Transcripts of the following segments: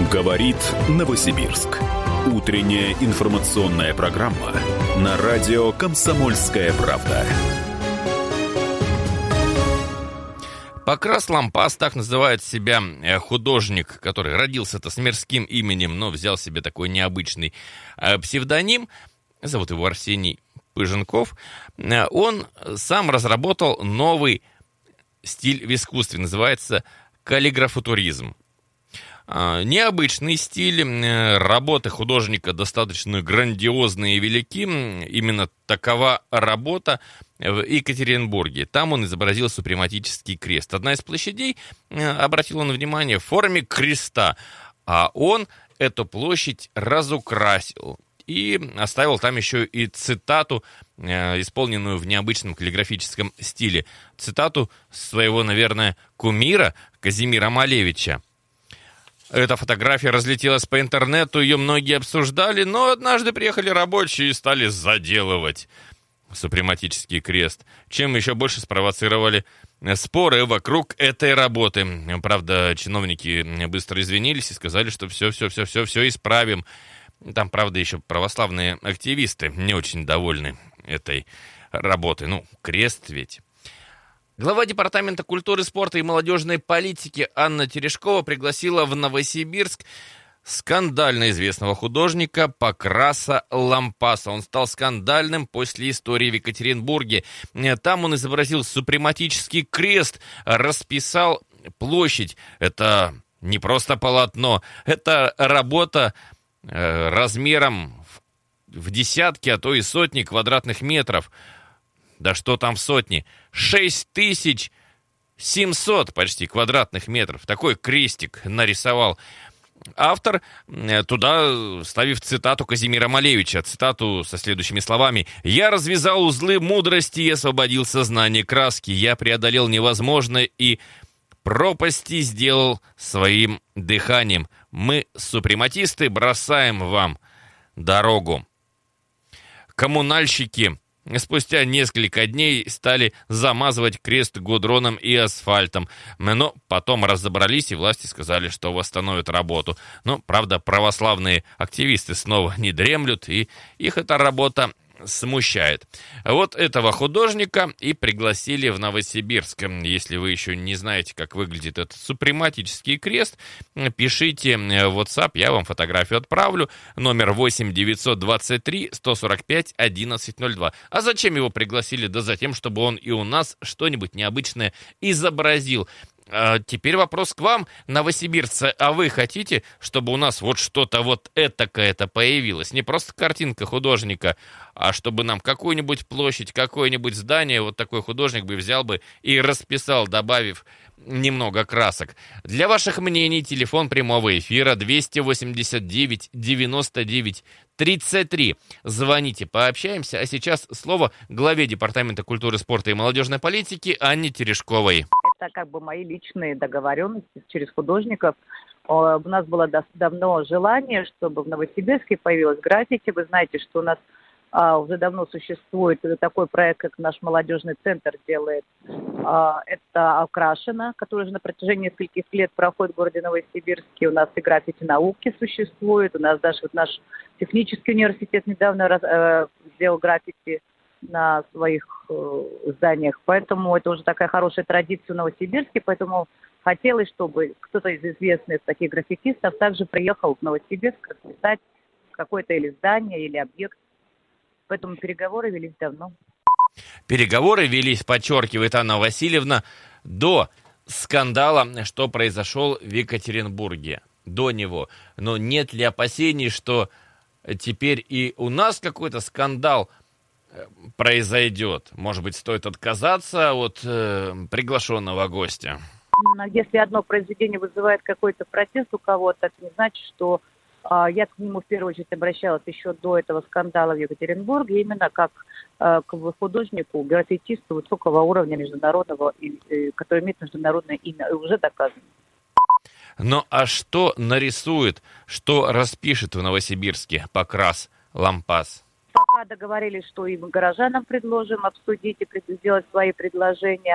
Говорит Новосибирск. Утренняя информационная программа на радио «Комсомольская правда». Покрас Лампас, так называет себя художник, который родился-то с мирским именем, но взял себе такой необычный псевдоним. Зовут его Арсений Пыженков. Он сам разработал новый стиль в искусстве, называется каллиграфутуризм. Необычный стиль, работы художника достаточно грандиозные и велики. Именно такова работа в Екатеринбурге. Там он изобразил супрематический крест. Одна из площадей, обратил он внимание, в форме креста. А он эту площадь разукрасил. И оставил там еще и цитату, исполненную в необычном каллиграфическом стиле. Цитату своего, наверное, кумира Казимира Малевича. Эта фотография разлетелась по интернету, ее многие обсуждали, но однажды приехали рабочие и стали заделывать супрематический крест, чем еще больше спровоцировали споры вокруг этой работы. Правда, чиновники быстро извинились и сказали, что все исправим. Там, правда, еще православные активисты не очень довольны этой работой. Крест ведь. Глава Департамента культуры, спорта и молодежной политики Анна Терешкова пригласила в Новосибирск скандально известного художника Покраса Лампаса. Он стал скандальным после истории в Екатеринбурге. Там он изобразил супрематический крест, расписал площадь. Это не просто полотно, это работа размером в десятки, а то и сотни квадратных метров. Да что там в сотни? 6700 почти квадратных метров. Такой крестик нарисовал автор, туда ставив цитату Казимира Малевича. Цитату со следующими словами: «Я развязал узлы мудрости и освободил сознание краски. Я преодолел невозможное и пропасти сделал своим дыханием. Мы, супрематисты, бросаем вам дорогу». Коммунальщики спустя несколько дней стали замазывать крест гудроном и асфальтом. Но потом разобрались, и власти сказали, что восстановят работу. Но, правда, православные активисты снова не дремлют, и их эта работа смущает. Вот этого художника и пригласили в Новосибирск. Если вы еще не знаете, как выглядит этот супрематический крест, пишите в WhatsApp, я вам фотографию отправлю. Номер 8 923 145 1102. А зачем его пригласили? Да за тем, чтобы он и у нас что-нибудь необычное изобразил. Теперь вопрос к вам, новосибирцы. А вы хотите, чтобы у нас вот что-то вот этакое-то появилось? Не просто картинка художника, а чтобы нам какую-нибудь площадь, какое-нибудь здание вот такой художник бы взял бы и расписал, добавив немного красок. Для ваших мнений телефон прямого эфира 289 99 33. Звоните, пообщаемся. А сейчас слово главе Департамента культуры, спорта и молодежной политики Анне Терешковой. Это как бы мои личные договоренности через художников. У нас было давно желание, чтобы в Новосибирске появилось граффити. Вы знаете, что у нас уже давно существует такой проект, как наш молодежный центр делает. Это «Окрашено», который уже на протяжении нескольких лет проходит в городе Новосибирске. У нас и граффити науки существует. У нас даже наш технический университет недавно сделал граффити на своих зданиях. Поэтому это уже такая хорошая традиция в Новосибирске. Поэтому хотелось, чтобы кто-то из известных таких граффитистов также приехал в Новосибирск расписать какое-то или здание, или объект. Поэтому переговоры велись давно. Переговоры велись, подчеркивает Анна Васильевна, до скандала, что произошел в Екатеринбурге. До него. Но нет ли опасений, что теперь и у нас какой-то скандал произойдет? Может быть, стоит отказаться от приглашенного гостя? Если одно произведение вызывает какой-то протест у кого-то, это не значит, что я к нему в первую очередь обращалась еще до этого скандала в Екатеринбурге, именно как к художнику, граффитисту высокого уровня международного, который имеет международное имя, и уже доказано. Ну а что нарисует, что распишет в Новосибирске Покрас Лампас? Пока договорились, что и мы горожанам предложим обсудить и сделать свои предложения.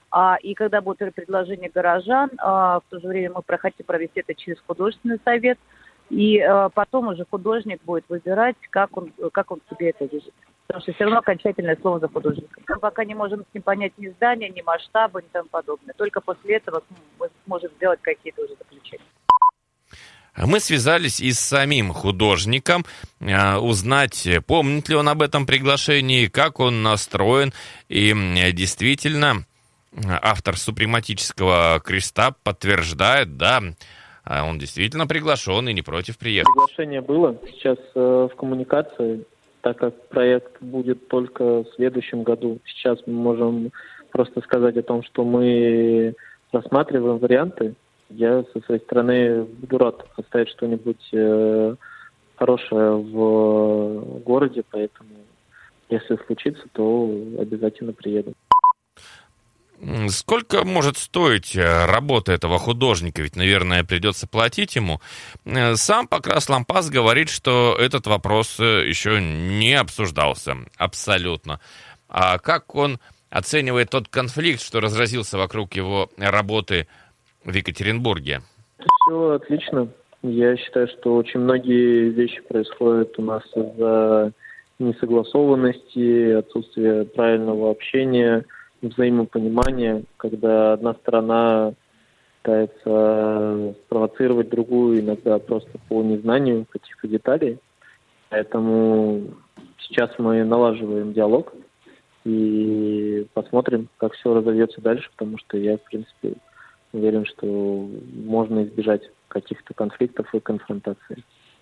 И когда будут предложения горожан, в то же время мы хотим провести это через художественный совет, и потом уже художник будет выбирать, как он себе это видит. Потому что все равно окончательное слово за художником. Мы пока не можем с ним понять ни здания, ни масштабы, ни тому подобное. Только после этого мы сможем сделать какие-то уже заключения. Мы связались и с самим художником, узнать, помнит ли он об этом приглашении, как он настроен. И действительно, автор супрематического креста подтверждает, да, он действительно приглашен и не против приехать. Приглашение было, сейчас в коммуникации, так как проект будет только в следующем году. Сейчас мы можем просто сказать о том, что мы рассматриваем варианты. Я со своей стороны буду рад оставить что-нибудь хорошее в городе, поэтому если случится, то обязательно приеду. Сколько может стоить работа этого художника? Ведь, наверное, придется платить ему. Сам Покрас Лампас говорит, что этот вопрос еще не обсуждался абсолютно. А как он оценивает тот конфликт, что разразился вокруг его работы в Екатеринбурге? Все отлично. Я считаю, что очень многие вещи происходят у нас из-за несогласованности, отсутствия правильного общения, взаимопонимания, когда одна сторона пытается спровоцировать другую, иногда просто по незнанию каких-то деталей. Поэтому сейчас мы налаживаем диалог и посмотрим, как все разовьется дальше, потому что я, в принципе, уверен, что можно избежать каких-то конфликтов и конфронтаций.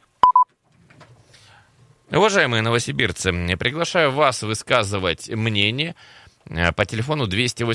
Уважаемые новосибирцы, приглашаю вас высказывать мнение по телефону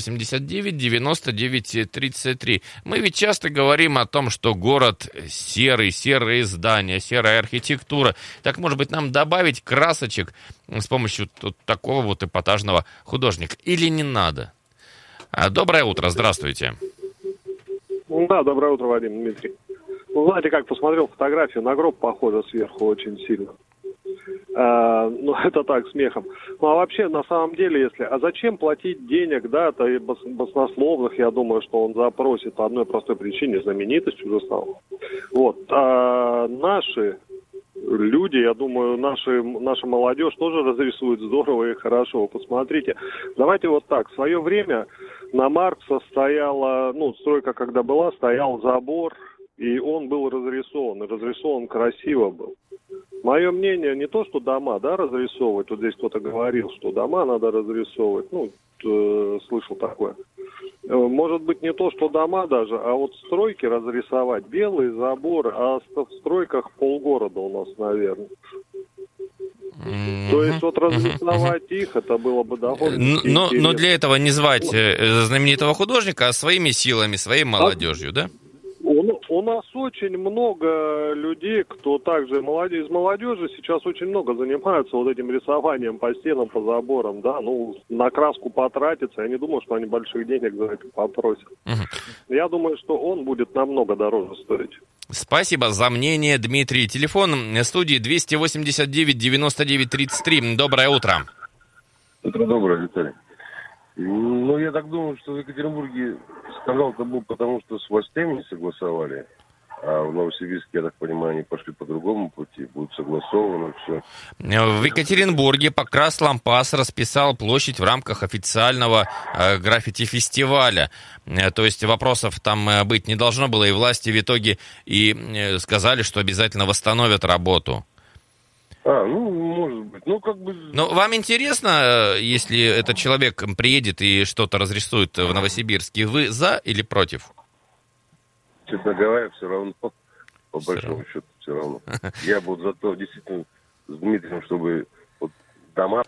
289-99-33. Мы ведь часто говорим о том, что город серый, серые здания, серая архитектура. Так, может быть, нам добавить красочек с помощью такого вот эпатажного художника? Или не надо? Доброе утро, здравствуйте. Да, доброе утро, Вадим, Дмитрий. Ну, знаете, как посмотрел фотографию, на гроб похоже сверху очень сильно. Ну, это так, смехом. Ну, а вообще, на самом деле, а зачем платить денег, да, это и баснословных, я думаю, что он запросит по одной простой причине, знаменитость уже стал. Вот. А наши люди, я думаю, наша молодежь тоже разрисует здорово и хорошо. Посмотрите, давайте вот так, в свое время на Маркса стояла, стройка когда была, стоял забор, и он был разрисован, и разрисован красиво был. Мое мнение, не то, что дома, да, разрисовывать, вот здесь кто-то говорил, что дома надо разрисовывать, слышал такое. Может быть, не то, что дома даже, а вот стройки разрисовать, белый забор, а в стройках полгорода у нас, наверное. То есть вот разрисовать их, это было бы довольно интересно. Но для этого не звать знаменитого художника, а своими силами, своей молодежью, да? У нас очень много людей, кто также из молодежи сейчас очень много занимаются вот этим рисованием по стенам, по заборам, да, на краску потратиться. Я не думаю, что они больших денег за это попросят. Я думаю, что он будет намного дороже стоить. Спасибо за мнение, Дмитрий. Телефон студии 289-99-33. Доброе утро. Утро доброе, Виталий. Я так думаю, что в Екатеринбурге скандал-то был потому, что с властями не согласовали, а в Новосибирске, я так понимаю, они пошли по другому пути, будет согласовано все. В Екатеринбурге Покрас Лампас расписал площадь в рамках официального граффити-фестиваля. То есть вопросов там быть не должно было, и власти в итоге и сказали, что обязательно восстановят работу. Может быть. Но вам интересно, если этот человек приедет и что-то разрисует в Новосибирске, вы за или против? Честно говоря, все равно. По большому счету, все равно. Я буду за то, действительно, с Дмитрием, чтобы дома...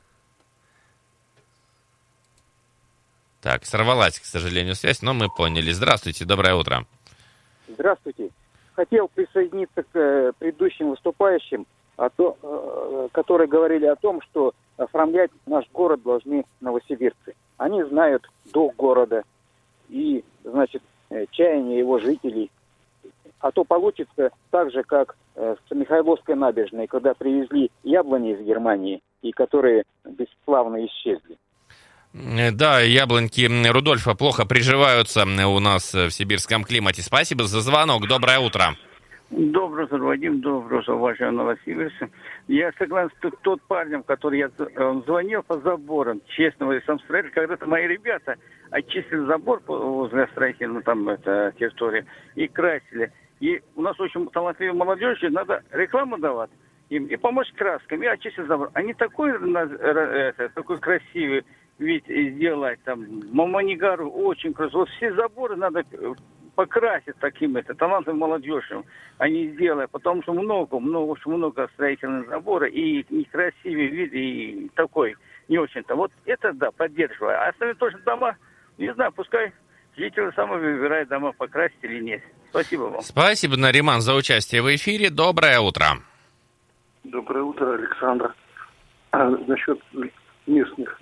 Так, сорвалась, к сожалению, связь, но мы поняли. Здравствуйте, доброе утро. Здравствуйте. Хотел присоединиться к предыдущим выступающим, которые говорили о том, что оформлять наш город должны новосибирцы. Они знают дух города и, чаяния его жителей. А то получится так же, как с Михайловской набережной, когда привезли яблони из Германии, и которые бесславно исчезли. Да, яблоньки Рудольфа плохо приживаются у нас в сибирском климате. Спасибо за звонок. Доброе утро. Доброе утро, Вадим. Доброе утро, уважаемый Новосибирск. Я согласен с тот парнем, который он звонил по заборам. Честно, в этом строителе, когда-то мои ребята очистили забор возле строительной территории и красили. И у нас очень талантливая молодежь, надо рекламу давать им и помочь красками, и очистить забор. Они такой красивый вид сделать, там, Маманигару очень красиво. Вот все заборы надо покрасить таким талантливым молодежью, а не сделать, потому что очень много строительных заборов, и некрасивый вид, и такой, не очень-то. Вот это, да, поддерживаю. А остальные тоже дома, не знаю, пускай жители сами выбирают дома, покрасить или нет. Спасибо вам. Спасибо, Нариман, за участие в эфире. Доброе утро. Доброе утро, Александр. Насчет местных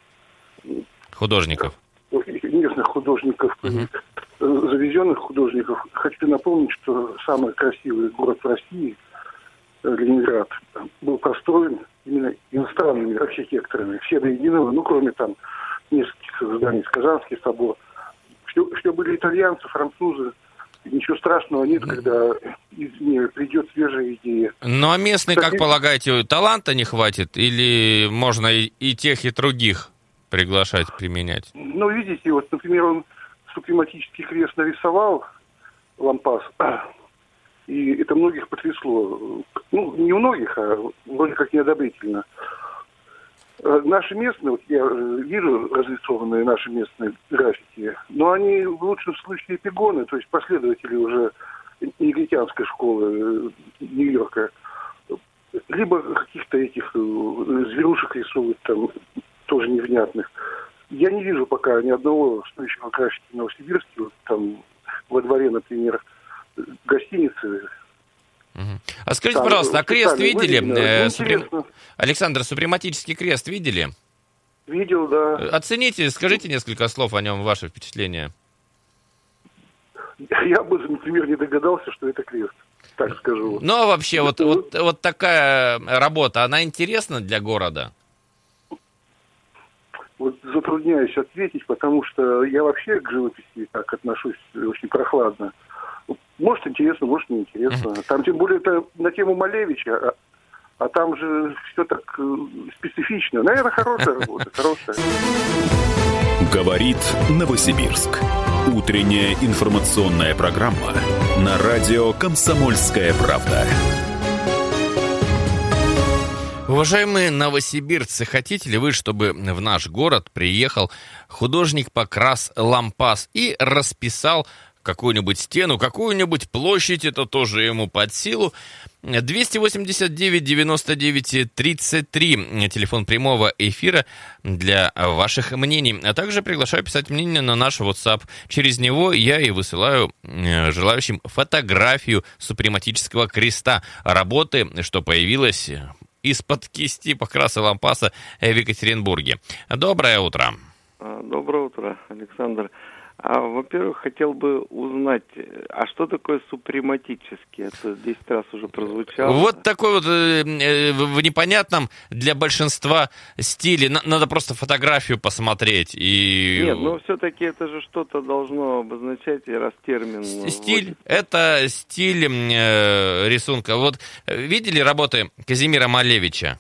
художников. Местных художников, завезенных художников. Хочу напомнить, что самый красивый город в России, Ленинград, был построен именно иностранными архитекторами. Все до единого, кроме там нескольких зданий, Казанский собор. Что были итальянцы, французы. Ничего страшного нет, когда из нее придет свежая идея. Ну, а местные, как полагаете, таланта не хватит? Или можно и тех, и других приглашать, применять? Ну, видите, вот, например, он супрематический крест нарисовал, Лампас, и это многих потрясло. Ну, не многих, а вроде как неодобрительно. Наши местные, вот я вижу разрисованные наши местные графики, но они в лучшем случае эпигоны, то есть последователи уже негритянской школы Нью-Йорка. Либо каких-то этих зверушек рисуют там, тоже невнятных. Я не вижу пока ни одного стоящего графики в Новосибирске, вот там во дворе, например, гостиницы. А скажите, там, пожалуйста, а крест видели? Александр, супрематический крест видели? Видел, да. Оцените, скажите несколько слов о нем, ваши впечатления. Я бы, например, не догадался, что это крест, так скажу. Ну, а вообще, вот такая работа, она интересна для города? Вот затрудняюсь ответить, потому что я вообще к живописи так отношусь очень прохладно. Может, интересно, может, не интересно. Там, тем более, это на тему Малевича, а там же все так специфично. Наверное, хорошая работа, хорошая. Говорит Новосибирск. Утренняя информационная программа на радио «Комсомольская правда». Уважаемые новосибирцы, хотите ли вы, чтобы в наш город приехал художник-покрас Лампас и расписал какую-нибудь стену, какую-нибудь площадь, это тоже ему под силу. 289-99-33, телефон прямого эфира для ваших мнений. А также приглашаю писать мнение на наш WhatsApp. Через него я и высылаю желающим фотографию супрематического креста работы, что появилась из-под кисти покраса Лампаса в Екатеринбурге. Доброе утро. Доброе утро, Александр. Во-первых, хотел бы узнать, а что такое супрематический? Это 10 раз уже прозвучало. Вот такой вот в непонятном для большинства стиле. Надо просто фотографию посмотреть. Нет, но все-таки это же что-то должно обозначать, и раз термин... Стиль, это стиль рисунка. Вот видели работы Казимира Малевича?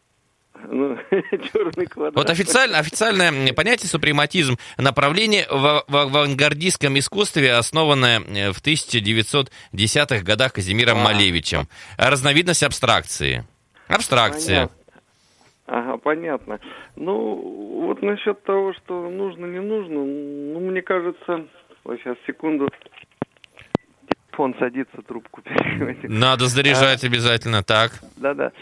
Черный квадрат. Вот официальное понятие супрематизм — направление в авангардистском искусстве, основанное в 1910-х годах Казимиром Малевичем. Разновидность абстракции. Абстракция. Ага, понятно. Ну, вот насчет того, что нужно, не нужно, мне кажется... Вот сейчас, секунду. Телефон садится, трубку перехватить. Надо заряжать обязательно, так. Да-да.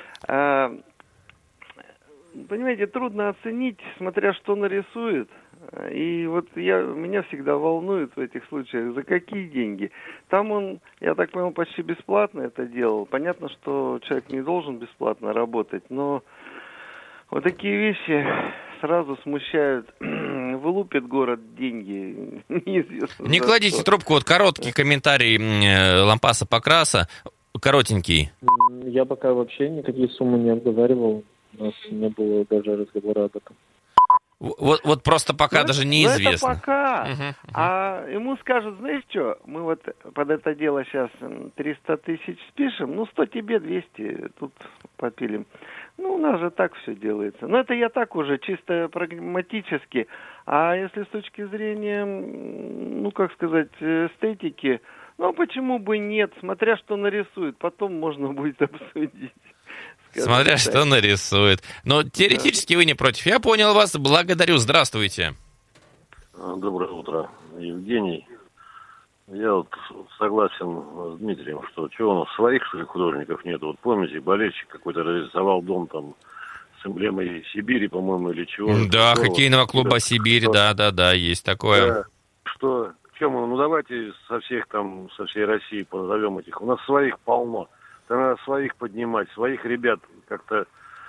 Понимаете, трудно оценить, смотря что нарисует. И вот меня всегда волнует в этих случаях, за какие деньги. Там он, я так понял, почти бесплатно это делал. Понятно, что человек не должен бесплатно работать, но вот такие вещи сразу смущают. Вылупит город деньги. Неизвестно. Не кладите трубку, вот короткий комментарий Лампаса Покраса, коротенький. Я пока вообще никакие суммы не обговаривал. У нас не было даже разговора об этом. Вот просто пока даже неизвестно. Это пока. А ему скажут, знаешь что, мы вот под это дело сейчас 300 тысяч спишем, 100 тебе, 200 тут попилим. У нас же так все делается. Но это я так уже, чисто прагматически. А если с точки зрения, эстетики, почему бы нет, смотря что нарисует, потом можно будет обсудить. Смотря что нарисует. Но теоретически вы не против. Я понял вас, благодарю. Здравствуйте. Доброе утро, Евгений. Я согласен с Дмитрием, что чего у нас своих, что ли, художников нет. Вот помните, болельщик какой-то разрисовал дом там с эмблемой Сибири, по-моему, или чего. Да, хоккейного клуба «Сибирь», да, есть такое. Да, давайте со всей России позовем этих. У нас своих полно. Надо своих поднимать, своих ребят как-то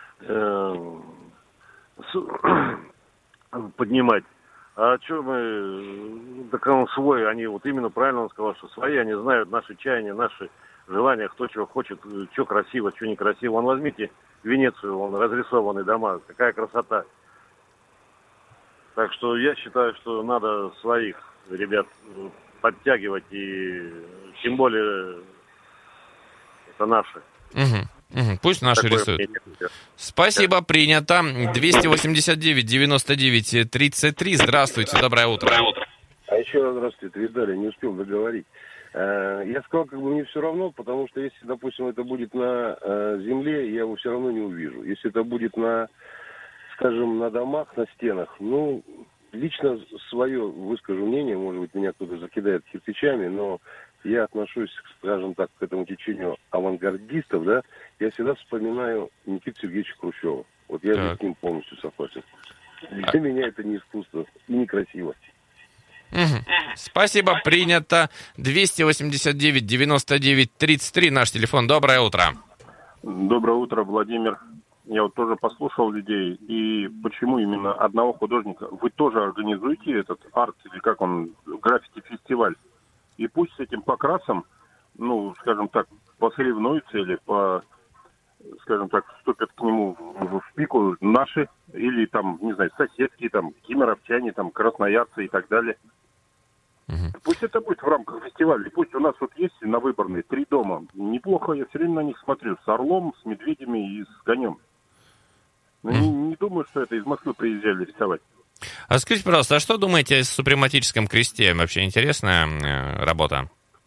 поднимать. А что мы, так он свой, они именно правильно он сказал, что свои, они знают наши чаяния, наши желания, кто чего хочет, что красиво, что некрасиво. Вон возьмите Венецию, разрисованные дома, какая красота. Так что я считаю, что надо своих ребят подтягивать, и тем более... Это наши. Пусть наши рисуют. Спасибо, принято. 289-99-33. Здравствуйте, доброе утро. А еще раз здравствуйте, Виталий, не успел договорить. Я сказал, мне все равно, потому что если, допустим, это будет на земле, я его все равно не увижу. Если это будет на домах, на стенах, лично свое выскажу мнение, может быть, меня кто-то закидает кирпичами, но я отношусь, скажем так, к этому течению авангардистов, да, я всегда вспоминаю Никиту Сергеевича Хрущева. Вот я с ним полностью согласен. Для меня это не искусство и некрасиво. Спасибо, принято. 289-99-33, наш телефон. Доброе утро. Доброе утро, Владимир. Я тоже послушал людей. И почему именно одного художника? Вы тоже организуете этот арт, или как он, граффити-фестиваль? И пусть с этим покрасом, скажем так, посоревнуются или вступят к нему в пику наши, или соседские, кемеровчане, красноярцы и так далее. Пусть это будет в рамках фестиваля. И пусть у нас есть на Выборной 3 дома. Неплохо, я все время на них смотрю. С орлом, с медведями и с конем. Не думаю, что это из Москвы приезжали рисовать. А скажите, пожалуйста, а что думаете о супрематическом кресте? Вообще интересная работа?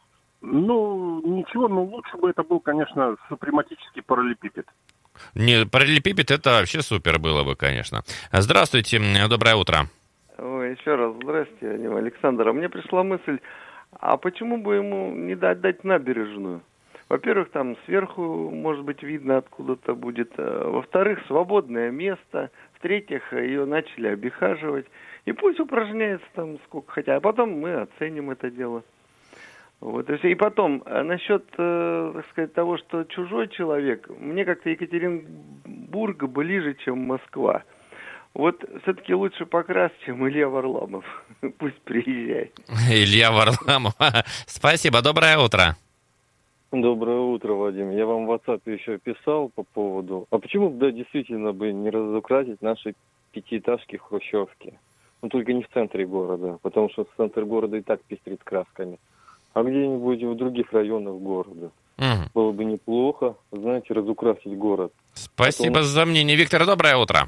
Ничего, лучше бы это был, конечно, супрематический параллелепипед. Не, параллелепипед это вообще супер было бы, конечно. Здравствуйте, доброе утро. Ой, еще раз здравствуйте, Александр. А мне пришла мысль, а почему бы ему не дать набережную? Во-первых, там сверху, может быть, видно откуда-то будет. Во-вторых, свободное место. В-третьих, ее начали обихаживать. И пусть упражняется там сколько хотят. А потом мы оценим это дело. Вот и все. И потом, насчет, того, что чужой человек, мне как-то Екатеринбург ближе, чем Москва. Вот все-таки лучше покрас, чем Илья Варламов. Пусть приезжает. Илья Варламов. Спасибо, доброе утро. Доброе утро, Вадим. Я вам в WhatsApp еще писал по поводу... А почему бы, действительно бы не разукрасить наши пятиэтажки хрущевки? Только не в центре города, потому что центр города и так пестрит красками. А где-нибудь в других районах города. Было бы неплохо, разукрасить город. Спасибо за мнение. Виктор, доброе утро.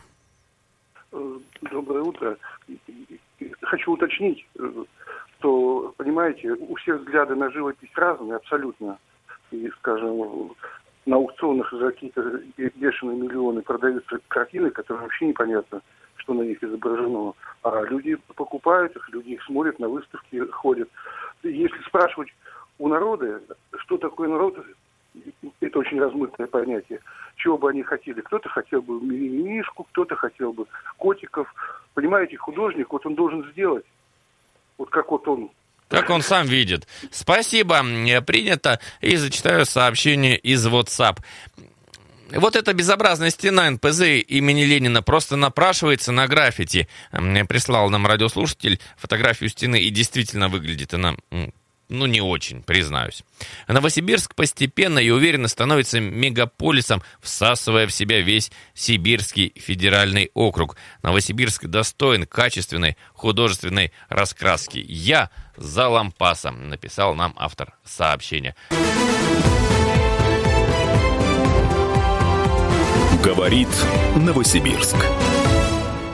Доброе утро. Хочу уточнить, что, понимаете, у всех взгляды на живопись разные абсолютно. И, скажем, на аукционах за какие-то бешеные миллионы продаются картины, которые вообще непонятно, что на них изображено. А люди покупают их, люди их смотрят, на выставки ходят. Если спрашивать у народа, что такое народ, это очень размытое понятие. Чего бы они хотели? Кто-то хотел бы мишку, кто-то хотел бы котиков. Понимаете, художник, он должен сделать, как он. Как он сам видит. Спасибо, принято. И зачитаю сообщение из WhatsApp. Вот эта безобразная стена НПЗ имени Ленина просто напрашивается на граффити. Прислал нам радиослушатель фотографию стены, и действительно выглядит она не очень, признаюсь. Новосибирск постепенно и уверенно становится мегаполисом, всасывая в себя весь Сибирский федеральный округ. Новосибирск достоин качественной художественной раскраски. Я за лампасом, написал нам автор сообщения. Говорит Новосибирск.